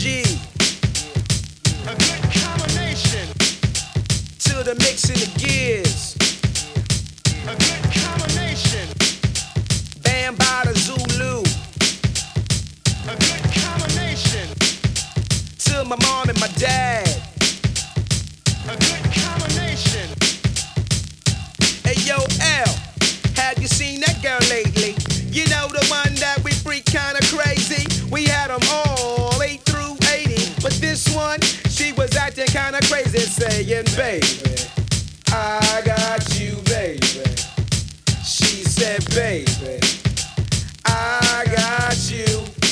LG. A good combination. To the mixing the gears. A good combination. Bambada Zulu. A good combination. To my mom and my dad. A good combination. Hey yo, L, have you seen that girl lately? You know the one that we freak kinda crazy. We had them all 8 through 80, but this one, she was acting kinda crazy, saying, baby, I got you, baby. She said, baby, I got you.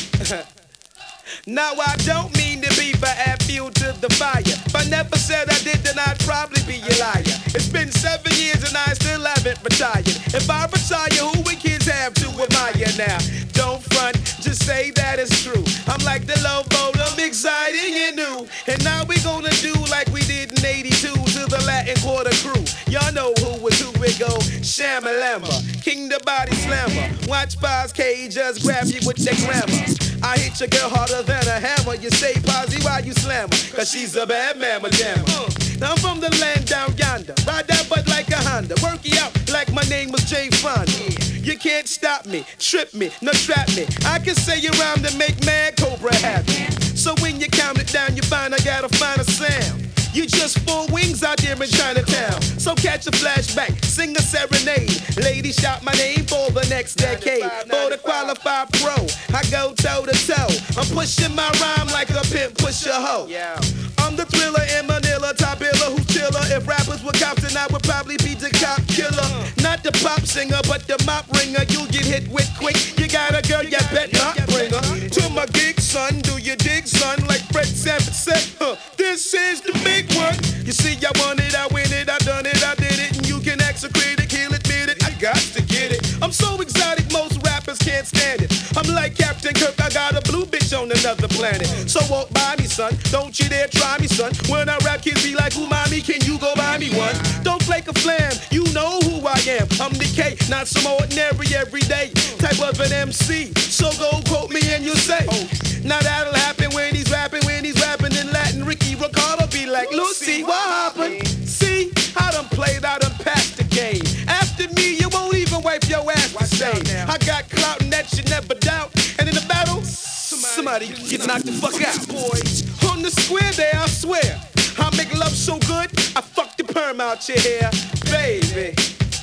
Now I don't mean to be for add fuel to the fire. If I never said I did, then I'd probably be a liar. It's been 7 years and I still haven't retired. If I retire, who would kids have to admire now? Don't front, just say that it's true. I'm like the Lobo, I'm exciting and new. And now we gonna do like we did in 82 to the Latin Quarter crew. Y'all know who was who, we go Shamalamba, King the Body Slammer. Watch Boz K just grab you with their grammar. I hit your girl harder than a hammer. You say posy while you slam her, cause she's a bad mamma jammer. Now I'm from the land down yonder. Ride that butt like a Honda. Work you out like my name was Jay Fonda. You can't stop me, trip me, no trap me. I can say a rhyme to make Mad Cobra happy. So when you count it down, you find I gotta find a sound. You just 4 wings out there in Chinatown. So catch a flashback, sing a serenade. Lady shout my name for the next decade. For the qualified pro, I go toe to toe. I'm pushing my rhyme like a pimp push a hoe. I'm the thriller in Manila, top biller who's chiller. If rappers were cops, then I would probably be the cop killer. Not the pop singer, but the mop ringer. You'll get hit with quick. You got a girl, you bet not bring her to my gig, son. Do you dig, son? Like Fred Sanford said, this is the big one. You see, I want it, I win it, I done it, I did it. And you can act so critic, he'll admit it. I got to get it. I'm so exotic, most rappers can't stand it. I'm like Captain Kirk, I got a blue bitch on another planet. So walk by me, son, don't you dare try me, son. When I rap, kids be like, who mommy, can you go buy me one? Don't flake a flam, you know who I am. I'm the K, not some ordinary everyday type of an MC. So go quote me and you'll say, now that'll happen when he's rapping in Latin. Ricky Ricardo be like, Lucy, what happened? See, I done played, I done passed the game. After me, you won't even wipe your ass the same. I got clout and that you never doubt. And in the battle, somebody get knocked the fuck out, boys. On the square there, I swear, I make love so good, I fuck the perm out your hair. Baby,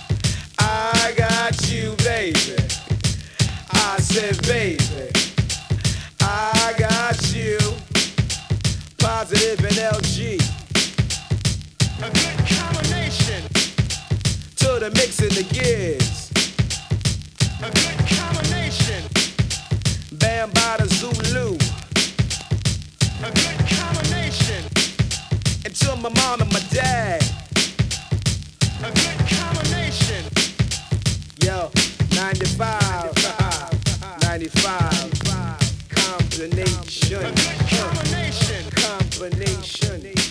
I got you, baby. I said, baby, I got you. Positive and LG. A good combination. To the mixing the gears. A good combination. Bambada Zulu. A good combination. And to my mom and my dad. A good combination. Yo, 95. 95. Combination. A good combination. Combination.